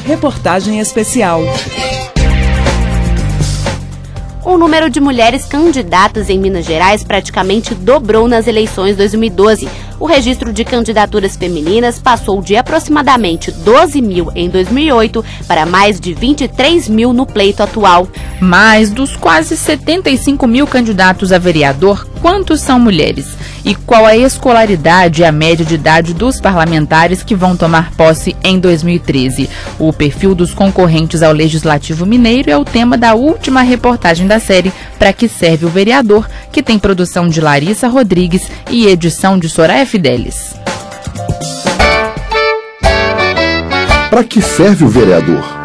Reportagem especial. O número de mulheres candidatas em Minas Gerais praticamente dobrou nas eleições 2012. O registro de candidaturas femininas passou de aproximadamente 12 mil em 2008 para mais de 23 mil no pleito atual. Mas dos quase 75 mil candidatos a vereador, quantos são mulheres? E qual a escolaridade e a média de idade dos parlamentares que vão tomar posse em 2013? O perfil dos concorrentes ao Legislativo Mineiro é o tema da última reportagem da série Pra que serve o vereador, que tem produção de Larissa Rodrigues e edição de Soraya Fidelis. Pra que serve o vereador?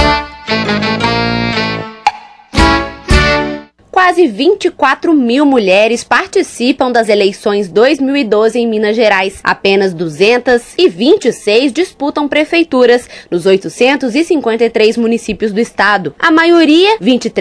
Quase 24 mil mulheres participam das eleições 2012 em Minas Gerais. Apenas 226 disputam prefeituras nos 853 municípios do estado. A maioria,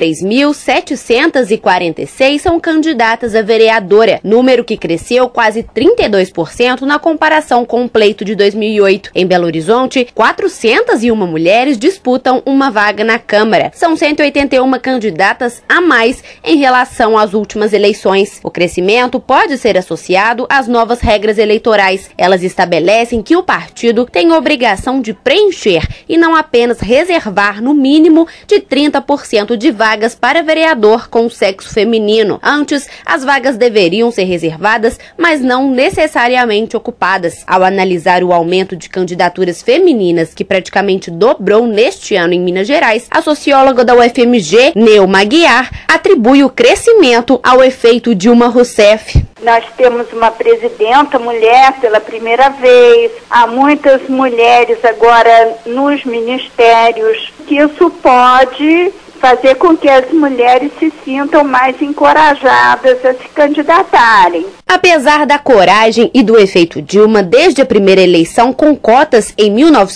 23.746, são candidatas a vereadora, número que cresceu quase 32% na comparação com o pleito de 2008. Em Belo Horizonte, 401 mulheres disputam uma vaga na Câmara. São 181 candidatas a mais em relação às últimas eleições. O crescimento pode ser associado às novas regras eleitorais. Elas estabelecem que o partido tem a obrigação de preencher e não apenas reservar no mínimo de 30% de vagas para vereador com sexo feminino. Antes, as vagas deveriam ser reservadas, mas não necessariamente ocupadas. Ao analisar o aumento de candidaturas femininas, que praticamente dobrou neste ano em Minas Gerais, a socióloga da UFMG, Neuma Aguiar, atribui o crescimento ao efeito Dilma Rousseff. Nós temos uma presidenta mulher pela primeira vez, há muitas mulheres agora nos ministérios, que isso pode fazer com que as mulheres se sintam mais encorajadas a se candidatarem. Apesar da coragem e do efeito Dilma, desde a primeira eleição com cotas em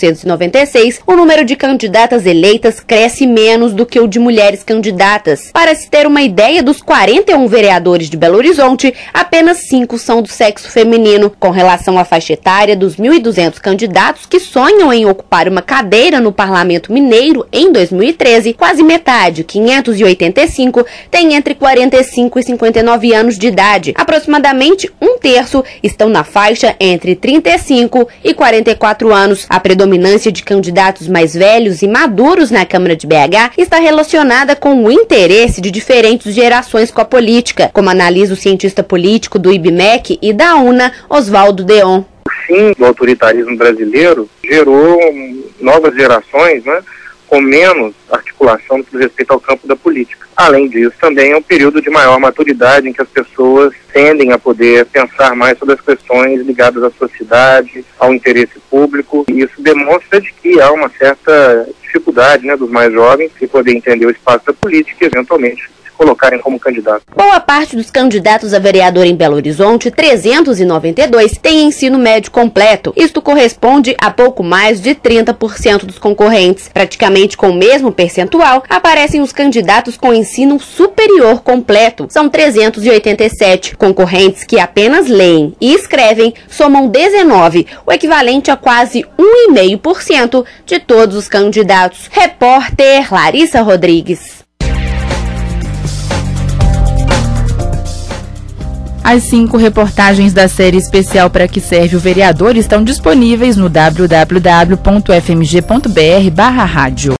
1996, o número de candidatas eleitas cresce menos do que o de mulheres candidatas. Para se ter uma ideia, dos 41 vereadores de Belo Horizonte, apenas 5 são do sexo feminino. Com relação à faixa etária dos 1.200 candidatos que sonham em ocupar uma cadeira no Parlamento Mineiro em 2013, quase metade, 585, tem entre 45 e 59 anos de idade. Aproximadamente um terço estão na faixa entre 35 e 44 anos. A predominância de candidatos mais velhos e maduros na Câmara de BH está relacionada com o interesse de diferentes gerações com a política, como analisa o cientista político do IBMEC e da UNA, Oswaldo Deon. O fim do autoritarismo brasileiro gerou novas gerações, com menos articulação no que diz respeito ao campo da política. Além disso, também é um período de maior maturidade em que as pessoas tendem a poder pensar mais sobre as questões ligadas à sociedade, ao interesse público, e isso demonstra de que há uma certa dificuldade dos mais jovens de poder entender o espaço da política e, eventualmente, colocarem como candidato. Boa parte dos candidatos a vereador em Belo Horizonte, 392, tem ensino médio completo. Isto corresponde a pouco mais de 30% dos concorrentes. Praticamente com o mesmo percentual, aparecem os candidatos com ensino superior completo. São 387. Concorrentes que apenas leem e escrevem somam 19, o equivalente a quase 1,5% de todos os candidatos. Repórter Larissa Rodrigues. As 5 reportagens da série especial Pra que serve o vereador estão disponíveis no www.fmg.br/rádio.